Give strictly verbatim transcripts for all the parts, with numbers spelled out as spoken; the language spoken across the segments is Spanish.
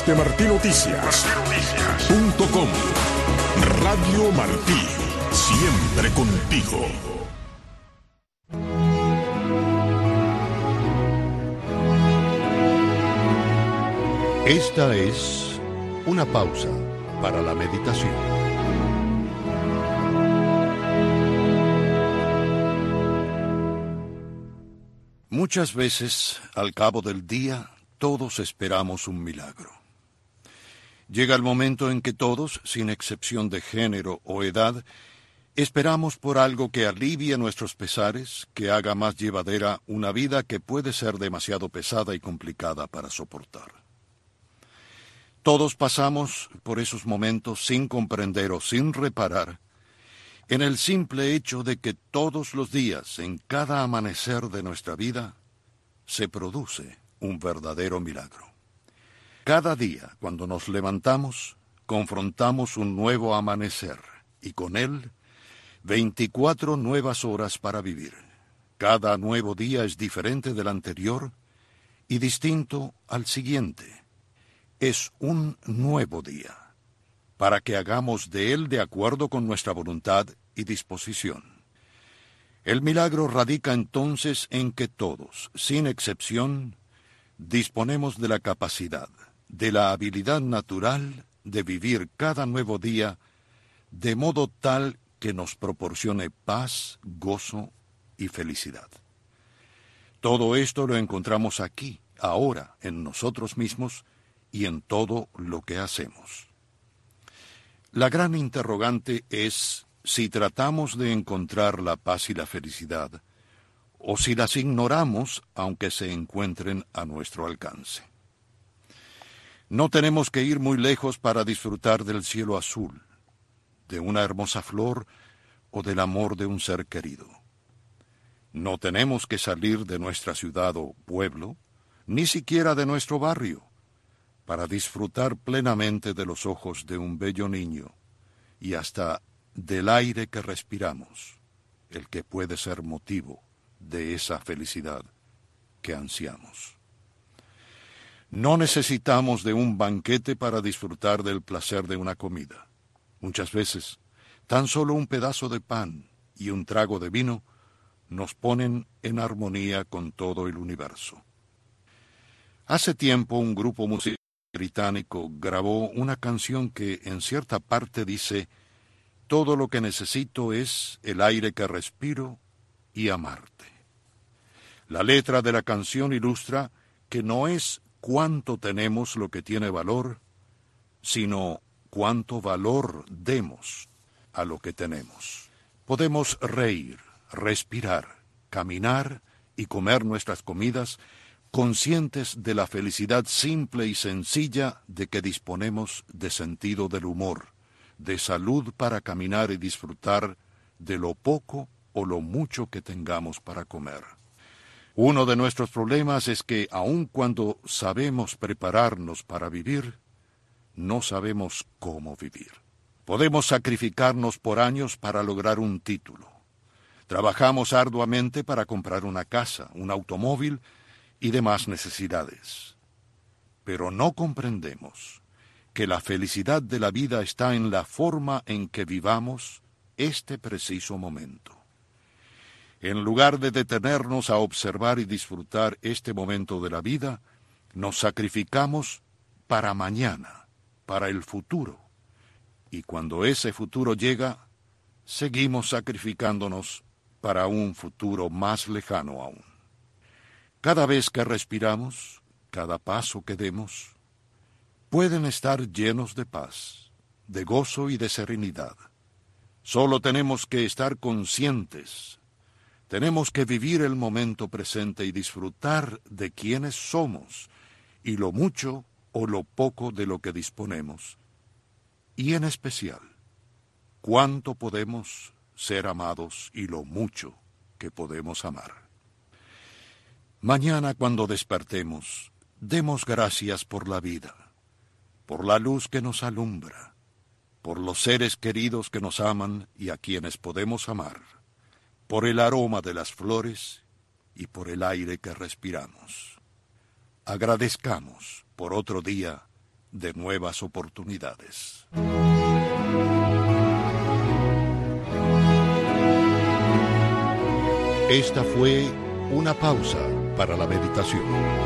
de Martí Noticias. Punto com. Radio Martí, siempre contigo. Esta es una pausa para la meditación. Muchas veces, al cabo del día, todos esperamos un milagro. Llega el momento en que todos, sin excepción de género o edad, esperamos por algo que alivie nuestros pesares, que haga más llevadera una vida que puede ser demasiado pesada y complicada para soportar. Todos pasamos por esos momentos sin comprender o sin reparar en el simple hecho de que todos los días, en cada amanecer de nuestra vida, se produce un verdadero milagro. Cada día, cuando nos levantamos, confrontamos un nuevo amanecer, y con él, veinticuatro nuevas horas para vivir. Cada nuevo día es diferente del anterior y distinto al siguiente. Es un nuevo día, para que hagamos de él de acuerdo con nuestra voluntad y disposición. El milagro radica entonces en que todos, sin excepción, disponemos de la capacidad, de la habilidad natural de vivir cada nuevo día de modo tal que nos proporcione paz, gozo y felicidad. Todo esto lo encontramos aquí, ahora, en nosotros mismos y en todo lo que hacemos. La gran interrogante es si tratamos de encontrar la paz y la felicidad, o si las ignoramos aunque se encuentren a nuestro alcance. No tenemos que ir muy lejos para disfrutar del cielo azul, de una hermosa flor o del amor de un ser querido. No tenemos que salir de nuestra ciudad o pueblo, ni siquiera de nuestro barrio, para disfrutar plenamente de los ojos de un bello niño y hasta del aire que respiramos, el que puede ser motivo de esa felicidad que ansiamos. No necesitamos de un banquete para disfrutar del placer de una comida. Muchas veces, tan solo un pedazo de pan y un trago de vino nos ponen en armonía con todo el universo. Hace tiempo un grupo musical británico grabó una canción que en cierta parte dice: todo lo que necesito es el aire que respiro y amarte. La letra de la canción ilustra que no es cuánto tenemos lo que tiene valor, sino cuánto valor demos a lo que tenemos. Podemos reír, respirar, caminar y comer nuestras comidas conscientes de la felicidad simple y sencilla de que disponemos de sentido del humor, de salud para caminar y disfrutar de lo poco o lo mucho que tengamos para comer. Uno de nuestros problemas es que, aun cuando sabemos prepararnos para vivir, no sabemos cómo vivir. Podemos sacrificarnos por años para lograr un título. Trabajamos arduamente para comprar una casa, un automóvil y demás necesidades. Pero no comprendemos que la felicidad de la vida está en la forma en que vivamos este preciso momento. En lugar de detenernos a observar y disfrutar este momento de la vida, nos sacrificamos para mañana, para el futuro. Y cuando ese futuro llega, seguimos sacrificándonos para un futuro más lejano aún. Cada vez que respiramos, cada paso que demos, pueden estar llenos de paz, de gozo y de serenidad. Solo tenemos que estar conscientes. Tenemos que vivir el momento presente y disfrutar de quienes somos y lo mucho o lo poco de lo que disponemos. Y en especial, cuánto podemos ser amados y lo mucho que podemos amar. Mañana, cuando despertemos, demos gracias por la vida, por la luz que nos alumbra, por los seres queridos que nos aman y a quienes podemos amar, por el aroma de las flores y por el aire que respiramos. Agradezcamos por otro día de nuevas oportunidades. Esta fue una pausa para la meditación.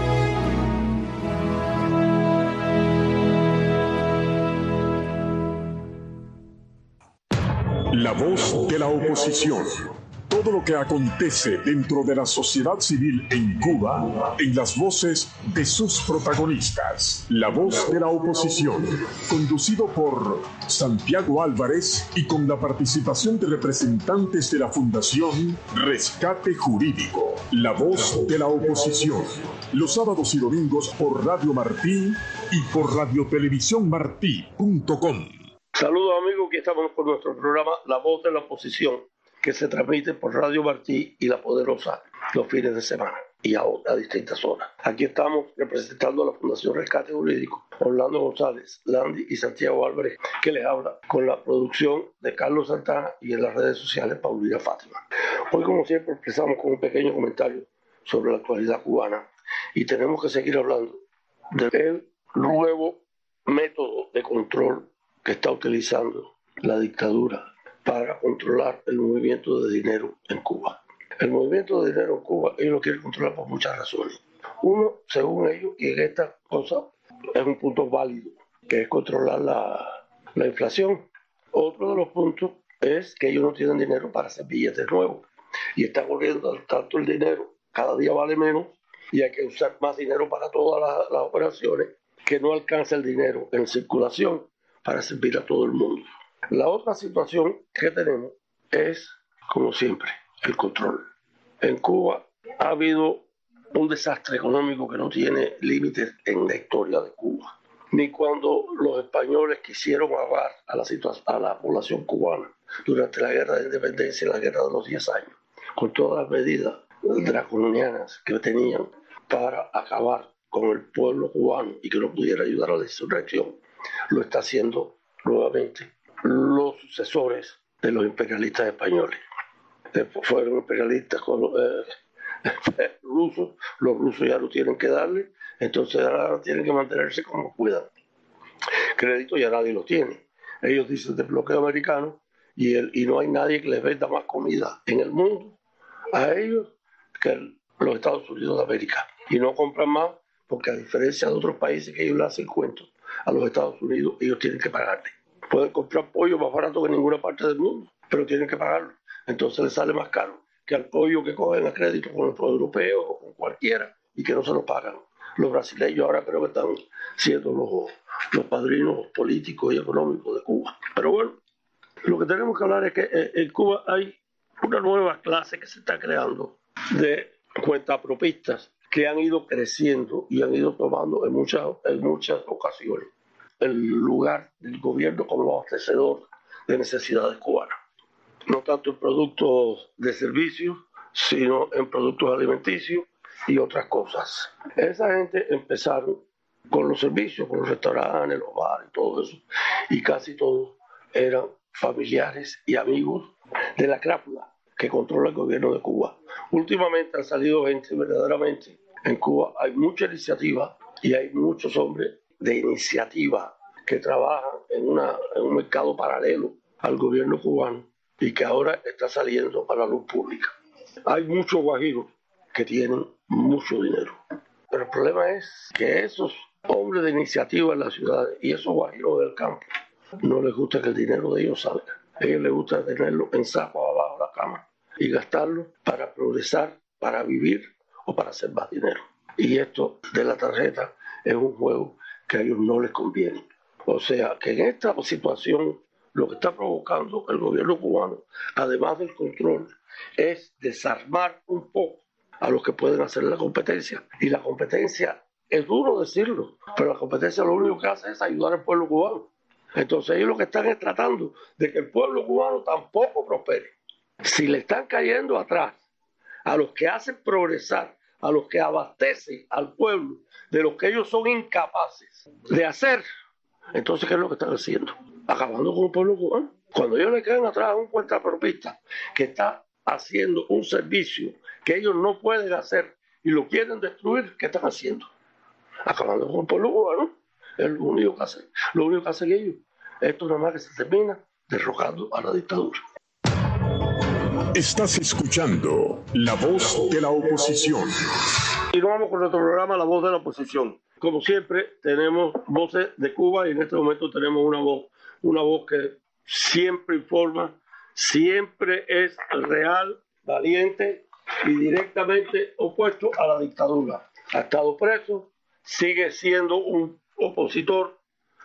La voz de la oposición. Todo lo que acontece dentro de la sociedad civil en Cuba, en las voces de sus protagonistas. La voz de la oposición, conducido por Santiago Álvarez y con la participación de representantes de la Fundación Rescate Jurídico. La voz de la oposición, los sábados y domingos por Radio Martí y por radiotelevisión martí punto com. Saludos amigos, aquí estamos con nuestro programa La Voz de la Oposición, que se transmite por Radio Martí y La Poderosa los fines de semana y a, a distintas horas. Aquí estamos representando a la Fundación Rescate Jurídico, Orlando González, Landy y Santiago Álvarez, que les habla, con la producción de Carlos Santana y en las redes sociales Paulina Fátima. Hoy, como siempre, empezamos con un pequeño comentario sobre la actualidad cubana y tenemos que seguir hablando del nuevo método de control que está utilizando la dictadura para controlar el movimiento de dinero en Cuba. El movimiento de dinero en Cuba, ellos lo quieren controlar por muchas razones. Uno, según ellos, y en esta cosa es un punto válido, que es controlar la, la inflación. Otro de los puntos es que ellos no tienen dinero para hacer billetes nuevos y están corriendo tanto el dinero, cada día vale menos y hay que usar más dinero para todas las, las operaciones, que no alcanza el dinero en circulación para servir a todo el mundo. La otra situación que tenemos es, como siempre, el control. En Cuba ha habido un desastre económico que no tiene límites en la historia de Cuba. Ni cuando los españoles quisieron ahogar a la, a la población cubana durante la guerra de independencia y la guerra de los diez años, con todas las medidas draconianas que tenían para acabar con el pueblo cubano y que no pudiera ayudar a la insurrección, lo está haciendo nuevamente los sucesores de los imperialistas españoles. Después fueron imperialistas con los eh, rusos, los rusos ya no tienen que darle, entonces ahora tienen que mantenerse como puedan. Crédito ya nadie lo tiene. Ellos dicen de bloqueo americano y, el, y no hay nadie que les venda más comida en el mundo a ellos que el, los Estados Unidos de América. Y no compran más porque, a diferencia de otros países que ellos le hacen cuentos a los Estados Unidos, ellos tienen que pagarle. Pueden comprar pollo más barato que en ninguna parte del mundo, pero tienen que pagarlo. Entonces les sale más caro que al pollo que cogen a crédito con el pueblo europeo o con cualquiera y que no se lo pagan. Los brasileños ahora creo que están siendo los, los padrinos políticos y económicos de Cuba. Pero bueno, lo que tenemos que hablar es que en Cuba hay una nueva clase que se está creando de cuentapropistas que han ido creciendo y han ido tomando en muchas, en muchas ocasiones el lugar del gobierno como abastecedor de necesidades cubanas. No tanto en productos de servicios, sino en productos alimenticios y otras cosas. Esa gente empezaron con los servicios, con los restaurantes, los bares, todo eso, y casi todos eran familiares y amigos de la crápula que controla el gobierno de Cuba. Últimamente han salido gente verdaderamente. En Cuba hay mucha iniciativa y hay muchos hombres de iniciativa que trabajan en, una, en un mercado paralelo al gobierno cubano y que ahora está saliendo a la luz pública. Hay muchos guajiros que tienen mucho dinero, pero el problema es que esos hombres de iniciativa en las ciudades y esos guajiros del campo no les gusta que el dinero de ellos salga. A ellos les gusta tenerlo en sacos abajo de la cama y gastarlo para progresar, para vivir o para hacer más dinero. Y esto de la tarjeta es un juego que a ellos no les conviene. O sea, que en esta situación lo que está provocando el gobierno cubano, además del control, es desarmar un poco a los que pueden hacer la competencia. Y la competencia, es duro decirlo, pero la competencia lo único que hace es ayudar al pueblo cubano. Entonces ellos lo que están es tratando de que el pueblo cubano tampoco prospere. Si le están cayendo atrás a los que hacen progresar, a los que abastecen al pueblo de los que ellos son incapaces de hacer, entonces ¿qué es lo que están haciendo? Acabando con el pueblo cubano. Cuando ellos le caen atrás a un cuentapropista que está haciendo un servicio que ellos no pueden hacer y lo quieren destruir, ¿qué están haciendo? Acabando con el pueblo cubano. Es lo único que hacen, lo único que hacen ellos. Esto nada más que se termina derrocando a la dictadura. Estás escuchando La Voz de la Oposición. Y nos vamos con nuestro programa La Voz de la Oposición. Como siempre, tenemos voces de Cuba y en este momento tenemos una voz, una voz que siempre informa, siempre es real, valiente y directamente opuesto a la dictadura. Ha estado preso, sigue siendo un opositor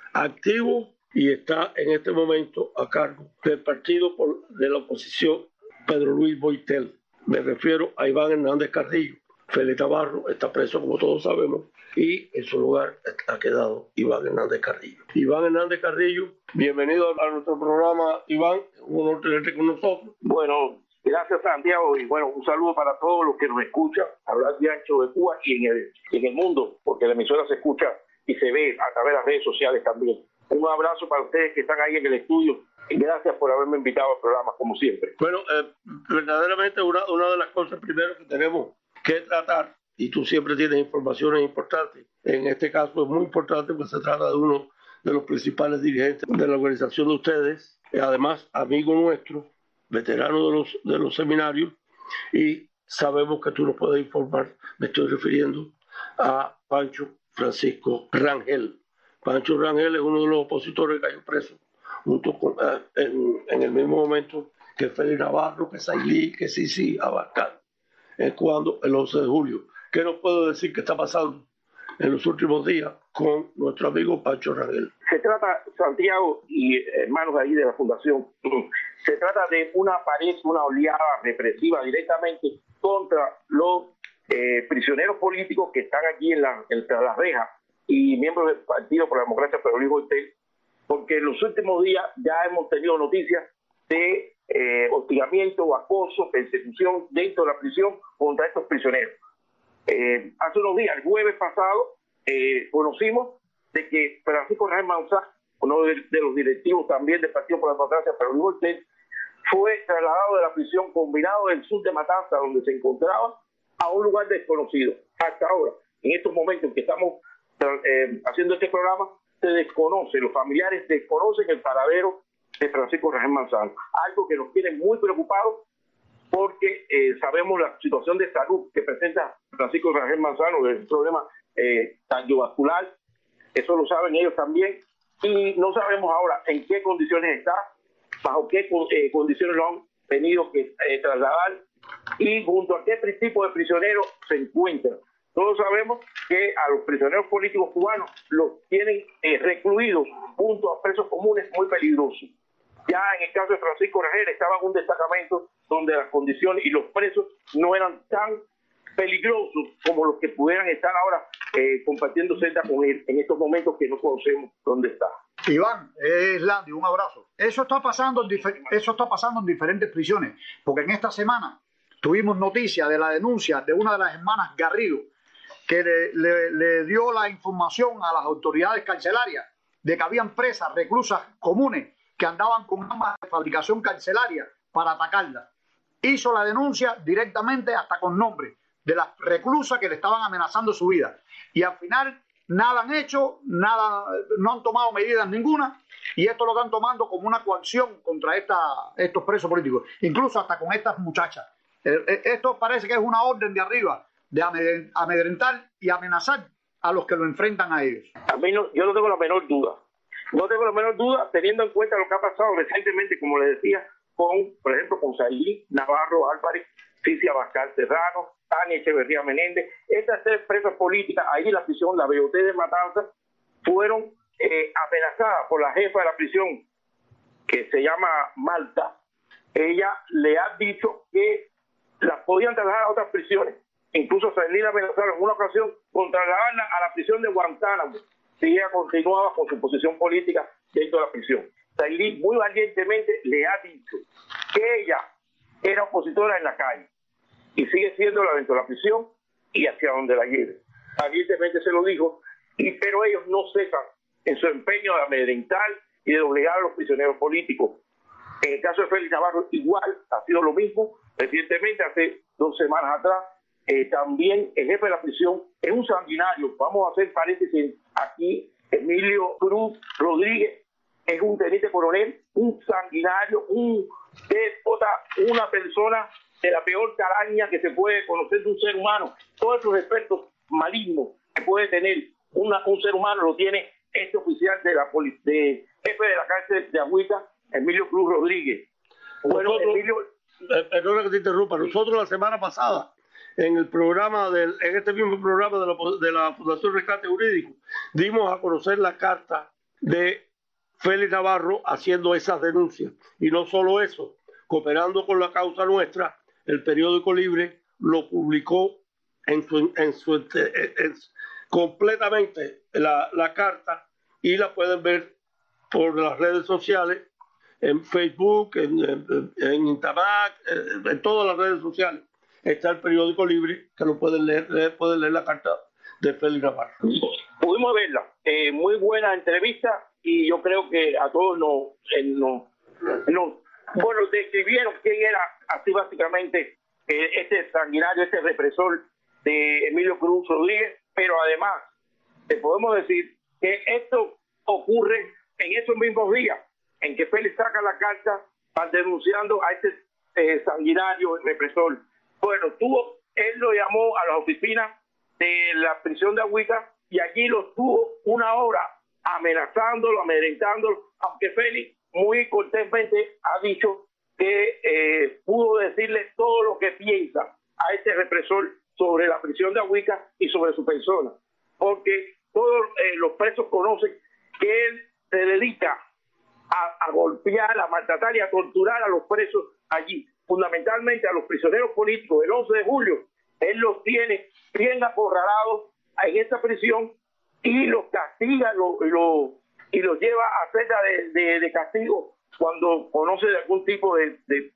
activo y está en este momento a cargo del partido por, de la oposición Pedro Luis Boitel. Me refiero a Iván Hernández Carrillo. Félix Navarro está preso, como todos sabemos, y en su lugar ha quedado Iván Hernández Carrillo. Iván Hernández Carrillo, bienvenido a nuestro programa, Iván. Un honor tenerte con nosotros. Bueno, gracias, Santiago, y bueno, un saludo para todos los que nos escuchan hablar de ancho de Cuba y en el, en el mundo, porque la emisora se escucha y se ve a través de las redes sociales también. Un abrazo para ustedes que están ahí en el estudio y gracias por haberme invitado al programa, como siempre. Bueno, eh, verdaderamente una, una de las cosas primero que tenemos que tratar, y tú siempre tienes informaciones importantes, en este caso es muy importante porque se trata de uno de los principales dirigentes de la organización de ustedes, y además amigo nuestro, veterano de los, de los seminarios, y sabemos que tú nos puedes informar. Me estoy refiriendo a Pancho Francisco Rangel. Pancho Rangel es uno de los opositores que cayó preso junto con, eh, en, en el mismo momento que Félix Navarro, que Sailí, que Sisi Abascal. Es cuando el once de julio. ¿Qué nos puedo decir que está pasando en los últimos días con nuestro amigo Pancho Rangel? Se trata, Santiago y hermanos de ahí de la Fundación, se trata de una pared, una oleada represiva directamente contra los eh, prisioneros políticos que están aquí en la, entre las rejas y miembros del Partido por la Democracia, Pedro Luis Boitel, porque en los últimos días ya hemos tenido noticias de eh, hostigamiento, acoso, persecución dentro de la prisión contra estos prisioneros. Eh, hace unos días, el jueves pasado, eh, conocimos de que Francisco Rangel Manzano, uno de, de los directivos también del Partido por la Democracia, Pedro Luis Boitel, fue trasladado de la prisión combinado del sur de Matanza, donde se encontraba, a un lugar desconocido. Hasta ahora, en estos momentos en que estamos eh, haciendo este programa, se desconoce, los familiares desconocen el paradero de Francisco Rangel Manzano, algo que nos tiene muy preocupados porque eh, sabemos la situación de salud que presenta Francisco Rangel Manzano, el problema eh, cardiovascular, eso lo saben ellos también, y no sabemos ahora en qué condiciones está, bajo qué eh, condiciones lo han tenido que eh, trasladar y junto a qué tipo de prisioneros se encuentran. Todos sabemos que a los prisioneros políticos cubanos los tienen eh, recluidos junto a presos comunes muy peligrosos. Ya en el caso de Francisco Rangel estaba en un destacamento donde las condiciones y los presos no eran tan peligrosos como los que pudieran estar ahora eh, compartiendo celda con él en estos momentos que no conocemos dónde está. Iván, es Landy, un abrazo. Eso está pasando en eso está pasando en diferentes prisiones, porque en esta semana tuvimos noticia de la denuncia de una de las hermanas Garrido, que le, le, le dio la información a las autoridades carcelarias de que habían presas, reclusas comunes que andaban con armas de fabricación carcelaria para atacarla. Hizo la denuncia directamente hasta con nombre de las reclusas que le estaban amenazando su vida. Y al final nada han hecho, nada, no han tomado medidas ninguna, y esto lo están tomando como una coacción contra esta, estos presos políticos, incluso hasta con estas muchachas. Esto parece que es una orden de arriba de amedrentar y amenazar a los que lo enfrentan a ellos. A mí no, yo no tengo la menor duda. No tengo la menor duda, teniendo en cuenta lo que ha pasado recientemente, como les decía, con, por ejemplo, con Sailí, Navarro, Álvarez, Sisi Abascal Serrano, Tania Echeverría Menéndez. Estas tres presas políticas, ahí en la prisión, la B O T de Matanzas, fueron eh, amenazadas por la jefa de la prisión, que se llama Malta. Ella le ha dicho que las podían trasladar a otras prisiones. Incluso Sailí la amenazaron en una ocasión con trasladarla a la prisión de Guantánamo si ella continuaba con su posición política dentro de la prisión. Sailí muy valientemente le ha dicho que ella era opositora en la calle y sigue siéndola dentro de la prisión y hacia donde la lleve. Valientemente se lo dijo, y, pero ellos no cesan en su empeño de amedrentar y de obligar a los prisioneros políticos. En el caso de Félix Navarro igual ha sido lo mismo. Recientemente, hace dos semanas atrás, eh, también el jefe de la prisión es un sanguinario. Vamos a hacer paréntesis aquí Emilio Cruz Rodríguez es un teniente coronel, un sanguinario, un déspota, una persona de la peor calaña que se puede conocer de un ser humano. Todos esos efectos malignos que puede tener una, un ser humano lo tiene este oficial de la de jefe de la cárcel de Agüita, Emilio Cruz Rodríguez. Bueno, nosotros, Emilio... eh, perdona que te interrumpa, nosotros la semana pasada, en el programa, del, en este mismo programa de la, de la Fundación Rescate Jurídico, dimos a conocer la carta de Félix Navarro haciendo esas denuncias. Y no solo eso, cooperando con la causa nuestra, el periódico Libre lo publicó en su, en su, en, en, completamente la, la carta, y la pueden ver por las redes sociales, en Facebook, en, en, en Intamac, en, en todas las redes sociales. Está el periódico Libre, que lo pueden leer, leer pueden leer la carta de Félix Navarro. Pudimos verla, eh, muy buena entrevista, y yo creo que a todos nos, eh, nos, nos bueno, describieron quién era así básicamente eh, este sanguinario, este represor de Emilio Cruz Rodríguez, pero además te podemos decir que esto ocurre en esos mismos días en que Félix saca la carta denunciando a este eh, sanguinario represor. Bueno, tuvo, él lo llamó a las oficinas de la prisión de Agüita y allí lo tuvo una hora amenazándolo, amedrentándolo, aunque Félix muy cortésmente ha dicho que eh, pudo decirle todo lo que piensa a este represor sobre la prisión de Agüita y sobre su persona, porque todos eh, los presos conocen que él se dedica a, a golpear, a maltratar y a torturar a los presos allí, fundamentalmente a los prisioneros políticos. El once de julio él los tiene bien acorralados en esta prisión y los castiga lo, lo, y los lleva a celda de, de, de castigo cuando conoce de algún tipo de, de,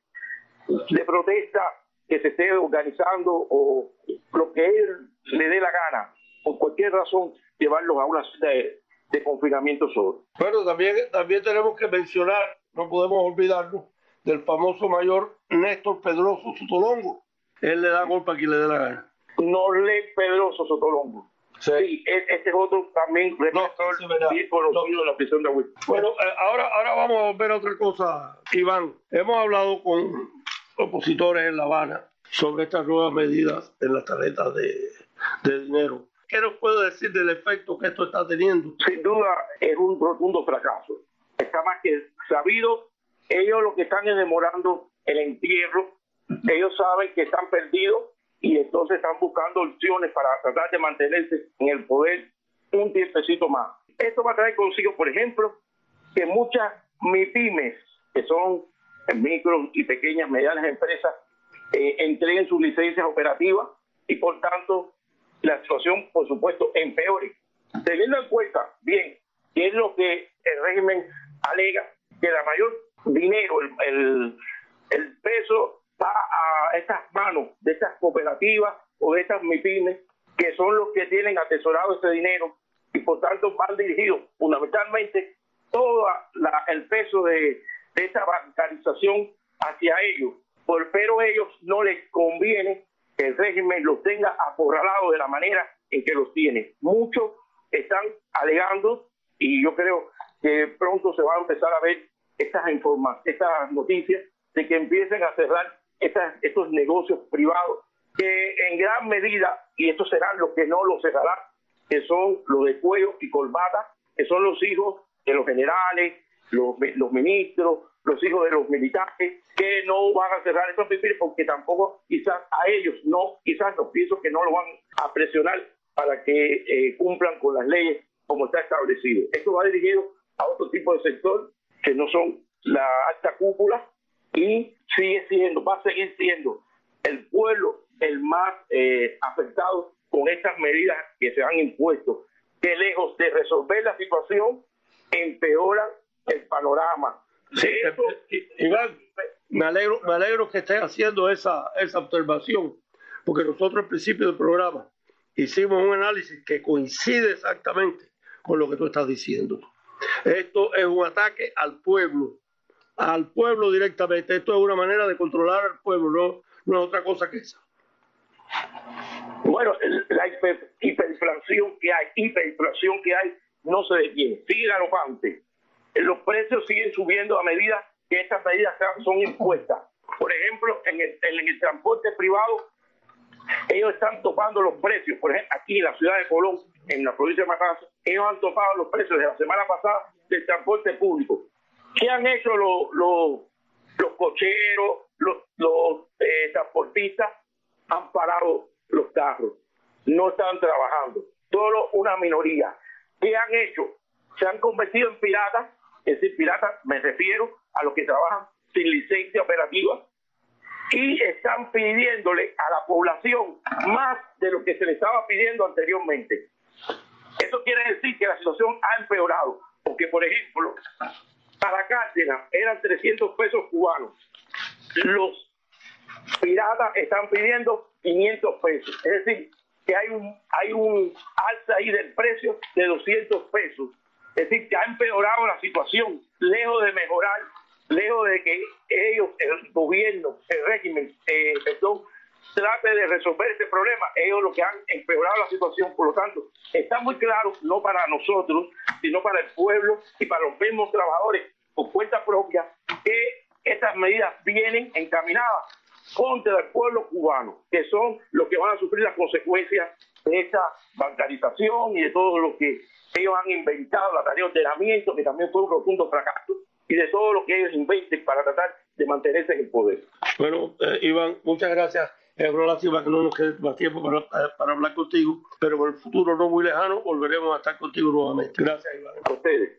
de protesta que se esté organizando o lo que él le dé la gana, por cualquier razón, llevarlos a una celda de, de confinamiento solo. Bueno, también, también tenemos que mencionar, no podemos olvidarnos, del famoso mayor Néstor Pedroso Sotolongo. Él le da golpe a quien le dé la gana. Norley Pedroso Sotolongo. Sí, sí, este es otro también represor no, bien conocido no. de la prisión de Agüita. Bueno, eh, ahora, ahora vamos a ver otra cosa, Iván. Hemos hablado con opositores en La Habana sobre estas nuevas medidas en las tarjetas de, de dinero. ¿Qué nos puede decir del efecto que esto está teniendo? Sin duda es un rotundo fracaso. Está más que sabido. Ellos lo que están es demorando el entierro. Ellos saben que están perdidos y entonces están buscando opciones para tratar de mantenerse en el poder un tiempecito más. Esto va a traer consigo, por ejemplo, que muchas MIPYMES, que son micro y pequeñas, medianas empresas, eh, entreguen sus licencias operativas y por tanto la situación, por supuesto, empeore. Teniendo en cuenta, bien, que es lo que el régimen alega, que la mayor dinero, el, el, el peso va a estas manos de estas cooperativas o de estas MIPYMES, que son los que tienen atesorado ese dinero y por tanto van dirigidos fundamentalmente todo la, el peso de, de esta bancarización hacia ellos. Por, pero a ellos no les conviene que el régimen los tenga acorralados de la manera en que los tiene. Muchos están alegando, y yo creo que pronto se va a empezar a ver estas informa estas noticias de que empiecen a cerrar estas, estos negocios privados que en gran medida, y estos serán los que no los cerrarán, que son los de cuello y corbata, que son los hijos de los generales, los, los ministros, los hijos de los militares, que no van a cerrar estos pipiles porque tampoco quizás a ellos no, quizás los pienso que no lo van a presionar para que eh, cumplan con las leyes como está establecido. Esto va dirigido a otro tipo de sector que no son la alta cúpula y sigue siendo, va a seguir siendo el pueblo el más eh, afectado con estas medidas que se han impuesto, que lejos de resolver la situación, empeoran el panorama. Sí, eso, Iván, me alegro, me alegro que estés haciendo esa, esa observación, porque nosotros al principio del programa hicimos un análisis que coincide exactamente con lo que tú estás diciendo. Esto es un ataque al pueblo, al pueblo directamente. Esto es una manera de controlar al pueblo, no, no es otra cosa que esa. Bueno, la hiper, hiperinflación que hay, hiperinflación que hay no se detiene, sigue galopante. Los precios siguen subiendo a medida que estas medidas son impuestas. Por ejemplo, en el, en el transporte privado, ellos están topando los precios. Por ejemplo, aquí en la ciudad de Colón, en la provincia de Matanzas, ellos han topado los precios de la semana pasada del transporte público. ¿Qué han hecho los, los, los cocheros, los, los eh, transportistas? Han parado los carros, no están trabajando, solo una minoría. ¿Qué han hecho? Se han convertido en piratas, es decir, piratas me refiero a los que trabajan sin licencia operativa, y están pidiéndole a la población más de lo que se le estaba pidiendo anteriormente. Eso quiere decir que la situación ha empeorado, porque por ejemplo, para Cárdenas eran trescientos pesos cubanos, los piratas están pidiendo quinientos pesos, es decir, que hay un hay un alza ahí del precio de doscientos pesos, es decir, que ha empeorado la situación, lejos de mejorar, lejos de que ellos, el gobierno, el régimen, eh, perdón, trate de resolver este problema, ellos lo que han empeorado la situación. Por lo tanto, está muy claro, no para nosotros, sino para el pueblo y para los mismos trabajadores por cuenta propia, que estas medidas vienen encaminadas contra el pueblo cubano, que son los que van a sufrir las consecuencias de esta bancarización y de todo lo que ellos han inventado, la tarea de ordenamiento, que también fue un rotundo fracaso, y de todo lo que ellos inventen para tratar de mantenerse en el poder. Bueno, eh, Iván, muchas gracias. Es una lástima que no nos quede más tiempo para, para hablar contigo, pero por el futuro no muy lejano volveremos a estar contigo nuevamente. Gracias, Iván. A ustedes.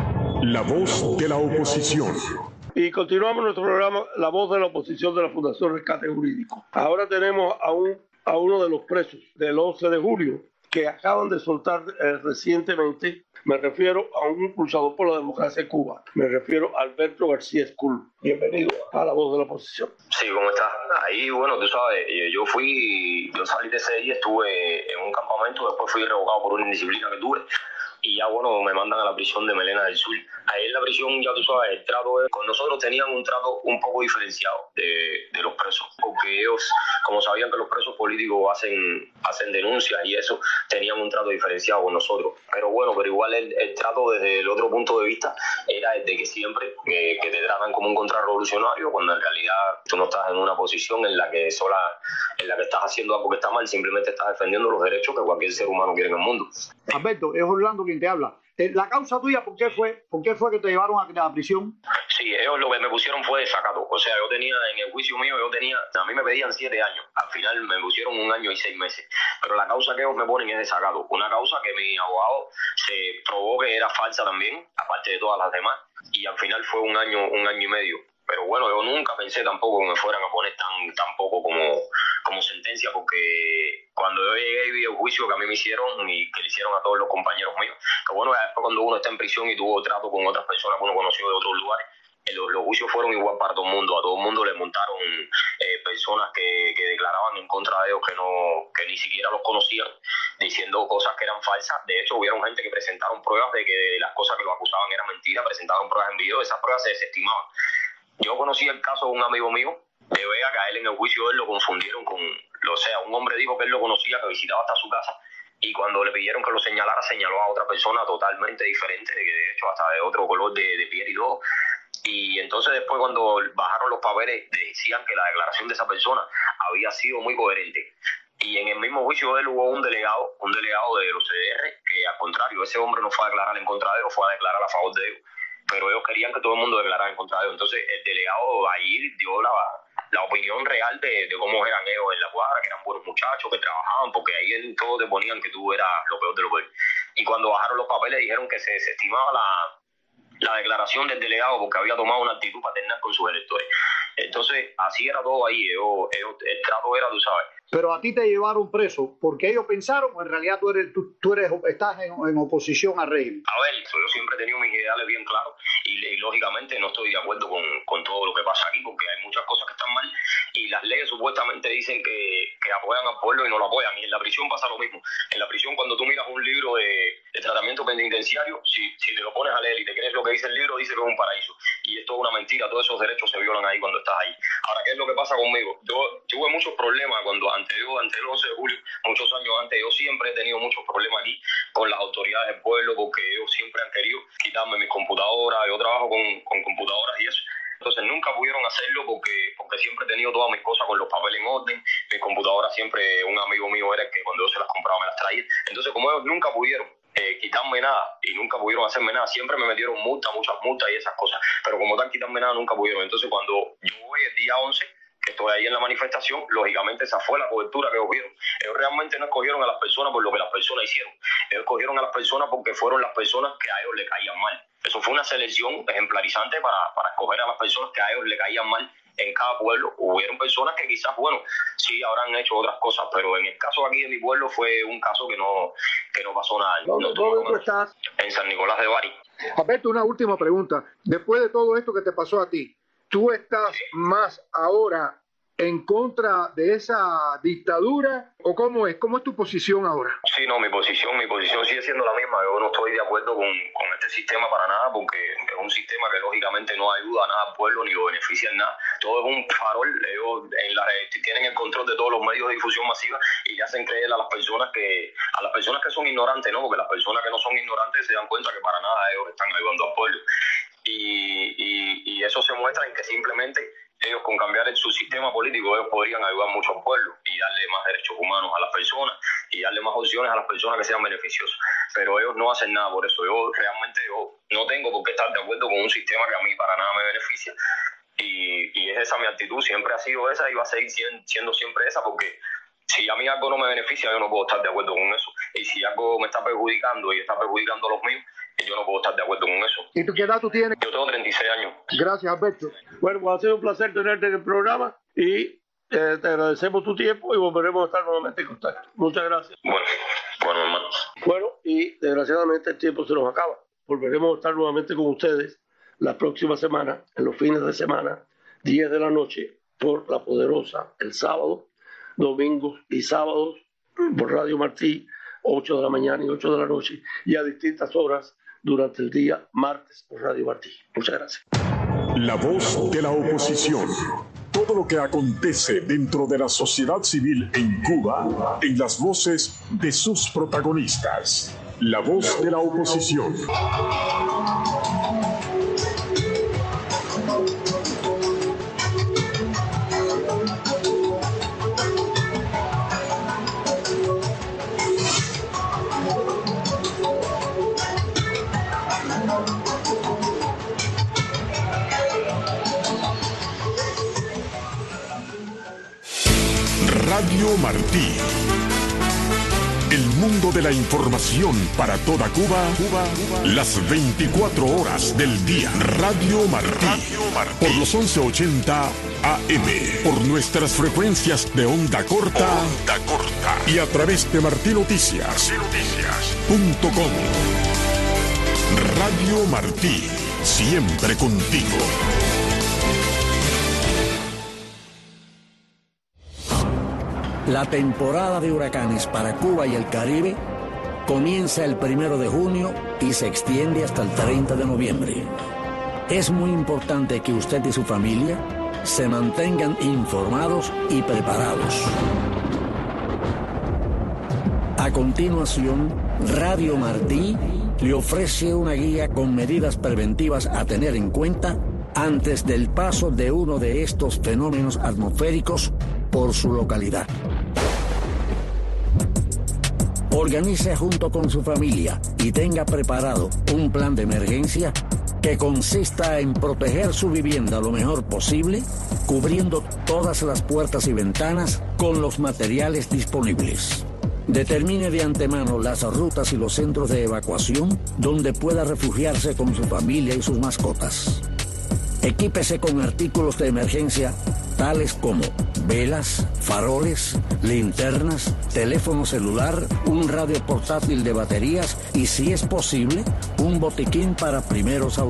La voz de la oposición. Y continuamos nuestro programa La Voz de la Oposición de la Fundación Rescate Jurídico. Ahora tenemos a, un, a uno de los presos del once de julio que acaban de soltar eh, recientemente. Me refiero a un impulsador por la democracia en Cuba. Me refiero a Alberto García Escul. Bienvenido a La Voz de la Oposición. Sí, ¿cómo estás? Ahí, bueno, tú sabes, yo fui, yo salí de ese día, estuve en un campamento, después fui revocado por una indisciplina que tuve. Y ya, bueno, me mandan a la prisión de Melena del Sur. Ahí en la prisión, ya tú sabes, el trato es, con nosotros tenían un trato un poco diferenciado de, de los presos, porque ellos, como sabían que los presos políticos hacen hacen denuncias y eso, tenían un trato diferenciado con nosotros. Pero bueno, pero igual el, el trato desde el otro punto de vista era el de que siempre, que, que te tratan como un contrarrevolucionario, cuando en realidad tú no estás en una posición en la que sola, en la que estás haciendo algo que está mal, simplemente estás defendiendo los derechos que cualquier ser humano quiere en el mundo. Alberto, es Orlando quien te habla. La causa tuya, ¿por qué fue? ¿Por qué fue que te llevaron a la prisión? Sí, ellos lo que me pusieron fue desacato. O sea, yo tenía, en el juicio mío, yo tenía, a mí me pedían siete años. Al final me pusieron un año y seis meses. Pero la causa que ellos me ponen es desacato. Una causa que mi abogado se probó que era falsa también, aparte de todas las demás. Y al final fue un año, un año y medio. Pero bueno, yo nunca pensé tampoco que me fueran a poner tan, tan poco como, como sentencia, porque cuando yo llegué y vi el juicio que a mí me hicieron y que le hicieron a todos los compañeros míos, que bueno, después cuando uno está en prisión y tuvo trato con otras personas que uno conoció de otros lugares, los, los juicios fueron igual para todo el mundo. A todo el mundo le montaron eh, personas que, que declaraban en contra de ellos que no que ni siquiera los conocían, diciendo cosas que eran falsas. De hecho, hubieron gente que presentaron pruebas de que las cosas que lo acusaban eran mentiras, presentaron pruebas en video, esas pruebas se desestimaban. Yo conocí el caso de un amigo mío de Vega, que a él en el juicio él lo confundieron con, o sea, un hombre dijo que él lo conocía, que visitaba hasta su casa, y cuando le pidieron que lo señalara, señaló a otra persona totalmente diferente, de que de hecho hasta de otro color de, de piel y todo. Y entonces después cuando bajaron los papeles decían que la declaración de esa persona había sido muy coherente. Y en el mismo juicio de él hubo un delegado, un delegado de los C D R, que al contrario, ese hombre no fue a declarar en contra de ellos, fue a declarar a favor de ellos. Pero ellos querían que todo el mundo declarara en contra de ellos. Entonces el delegado ahí dio la, la opinión real de, de cómo eran ellos en la cuadra, que eran buenos muchachos, que trabajaban, porque ahí en todo te ponían que tú eras lo peor de lo peor. Y cuando bajaron los papeles dijeron que se desestimaba la, la declaración del delegado porque había tomado una actitud paternal con sus electores. Entonces así era todo ahí, ellos, ellos, el trato era, tú sabes. Pero a ti te llevaron preso porque ellos pensaron, o en realidad tú eres tú, tú eres estás en, en oposición al régimen. A ver, yo siempre he tenido mis ideales bien claros y, y lógicamente no estoy de acuerdo con, con todo lo que pasa aquí, porque hay muchas cosas que están mal y las leyes supuestamente dicen que, que apoyan al pueblo y no lo apoyan. Y en la prisión pasa lo mismo. En la prisión, cuando tú miras un libro de, de tratamiento penitenciario, si, si te lo pones a leer y te crees lo que dice el libro, dice que es un paraíso. y esto es una mentira, todos esos derechos se violan ahí cuando estás ahí. Ahora, ¿qué es lo que pasa conmigo? Yo tuve muchos problemas cuando antes, yo, antes del once de julio, muchos años antes, yo siempre he tenido muchos problemas aquí con las autoridades del pueblo, porque ellos siempre han querido quitarme mis computadoras, yo trabajo con, con computadoras y eso. Entonces nunca pudieron hacerlo porque, porque siempre he tenido todas mis cosas con los papeles en orden. Mis computadoras siempre, un amigo mío era el que cuando yo se las compraba me las traía. Entonces como ellos nunca pudieron eh, quitarme nada y nunca pudieron hacerme nada, siempre me metieron multas, muchas multas y esas cosas. Pero como tal quitarme nada nunca pudieron. Entonces cuando yo voy el día once, que estoy ahí en la manifestación, lógicamente esa fue la cobertura que cogieron. Ellos realmente no escogieron a las personas por lo que las personas hicieron. Ellos escogieron a las personas porque fueron las personas que a ellos le caían mal. Eso fue una selección ejemplarizante para, para escoger a las personas que a ellos le caían mal en cada pueblo. Hubieron personas que quizás, bueno, sí habrán hecho otras cosas, pero en el caso aquí de mi pueblo fue un caso que no, que no pasó nada. ¿Dónde, no, ¿dónde tú estás? En San Nicolás de Bari. Alberto, una última pregunta. Después de todo esto que te pasó a ti, ¿tú estás más ahora en contra de esa dictadura o cómo es? ¿Cómo es tu posición ahora? Sí, no, mi posición, mi posición sigue siendo la misma. Yo no estoy de acuerdo con, con este sistema para nada, porque es un sistema que lógicamente no ayuda a nada al pueblo ni lo beneficia en nada. Todo es un farol. Ellos en la, tienen el control de todos los medios de difusión masiva y le hacen creer a las personas que a las personas que son ignorantes, ¿no? Porque las personas que no son ignorantes se dan cuenta que para nada ellos están ayudando al pueblo. Y, y, y eso se muestra en que simplemente ellos, con cambiar su sistema político, ellos podrían ayudar mucho al pueblo y darle más derechos humanos a las personas y darle más opciones a las personas que sean beneficiosas. Pero ellos no hacen nada por eso. Yo realmente yo no tengo por qué estar de acuerdo con un sistema que a mí para nada me beneficia. Y, y es esa mi actitud, siempre ha sido esa y va a seguir siendo siempre esa, porque si a mí algo no me beneficia, yo no puedo estar de acuerdo con eso. Y si algo me está perjudicando y está perjudicando a los míos, yo no puedo estar de acuerdo con eso. ¿Y tú qué edad tú tienes? Yo tengo treinta y seis años. Gracias, Alberto. Bueno, pues ha sido un placer tenerte en el programa y eh, te agradecemos tu tiempo y volveremos a estar nuevamente en contacto. Muchas gracias. Bueno, bueno, hermano. Bueno, y desgraciadamente el tiempo se nos acaba. Volveremos a estar nuevamente con ustedes la próxima semana, en los fines de semana, diez de la noche, por La Poderosa, el sábado, domingos y sábados, por Radio Martí, ocho de la mañana y ocho de la noche, y a distintas horas durante el día, martes, por Radio Martí. Muchas gracias. La voz de la oposición. Todo lo que acontece dentro de la sociedad civil en Cuba, en las voces de sus protagonistas. La voz de la oposición. Radio Martí. El mundo de la información para toda Cuba, Cuba, Cuba, las veinticuatro horas del día. Radio Martí. Radio Martí. Por los once ochenta A M. Por nuestras frecuencias de onda corta. Onda corta. Y a través de Martí Noticias. Noticias. Punto com. Radio Martí. Siempre contigo. La temporada de huracanes para Cuba y el Caribe comienza el primero de junio y se extiende hasta el treinta de noviembre. Es muy importante que usted y su familia se mantengan informados y preparados. A continuación, Radio Martí le ofrece una guía con medidas preventivas a tener en cuenta antes del paso de uno de estos fenómenos atmosféricos por su localidad. Organice junto con su familia y tenga preparado un plan de emergencia que consista en proteger su vivienda lo mejor posible, cubriendo todas las puertas y ventanas con los materiales disponibles. Determine de antemano las rutas y los centros de evacuación donde pueda refugiarse con su familia y sus mascotas. Equípese con artículos de emergencia tales como velas, faroles, linternas, teléfono celular, un radio portátil de baterías y, si es posible, un botiquín para primeros auxilios.